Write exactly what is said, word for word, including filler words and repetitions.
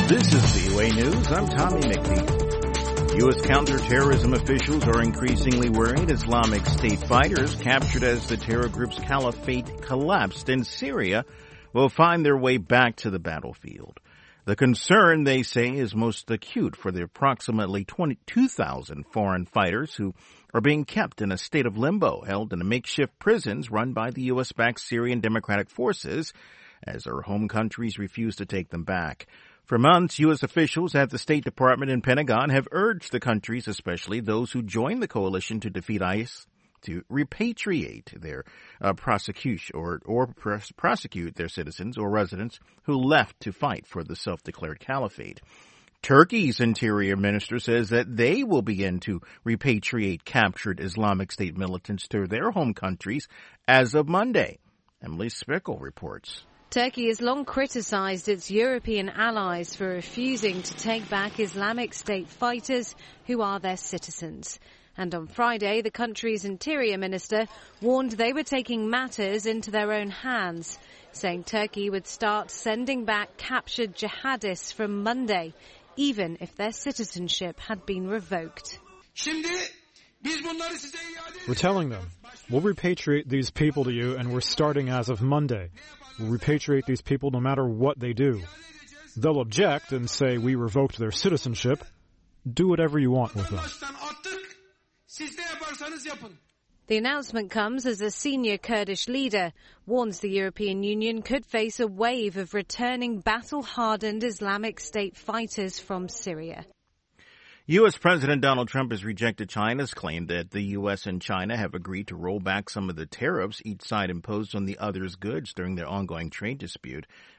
This is V O A News. I'm Tommy McPhee. U S counterterrorism officials are increasingly worried Islamic State fighters captured as the terror group's caliphate collapsed in Syria will find their way back to the battlefield. The concern, they say, is most acute for the approximately twenty-two thousand foreign fighters who are being kept in a state of limbo, held in makeshift prisons run by the U S-backed Syrian Democratic Forces, as their home countries refuse to take them back. For months, U S officials at the State Department and Pentagon have urged the countries, especially those who joined the coalition to defeat ICE, to repatriate their uh, prosecution or, or pros- prosecute their citizens or residents who left to fight for the self-declared caliphate. Turkey's interior minister says that they will begin to repatriate captured Islamic State militants to their home countries as of Monday. Emily Spickle reports. Turkey has long criticised its European allies for refusing to take back Islamic State fighters who are their citizens. And on Friday, the country's interior minister warned they were taking matters into their own hands, saying Turkey would start sending back captured jihadists from Monday, even if their citizenship had been revoked. We're telling them, we'll repatriate these people to you, and we're starting as of Monday. We'll repatriate these people no matter what they do. They'll object and say we revoked their citizenship. Do whatever you want with them. The announcement comes as a senior Kurdish leader warns the European Union could face a wave of returning battle-hardened Islamic State fighters from Syria. U S. President Donald Trump has rejected China's claim that the U S and China have agreed to roll back some of the tariffs each side imposed on the other's goods during their ongoing trade dispute.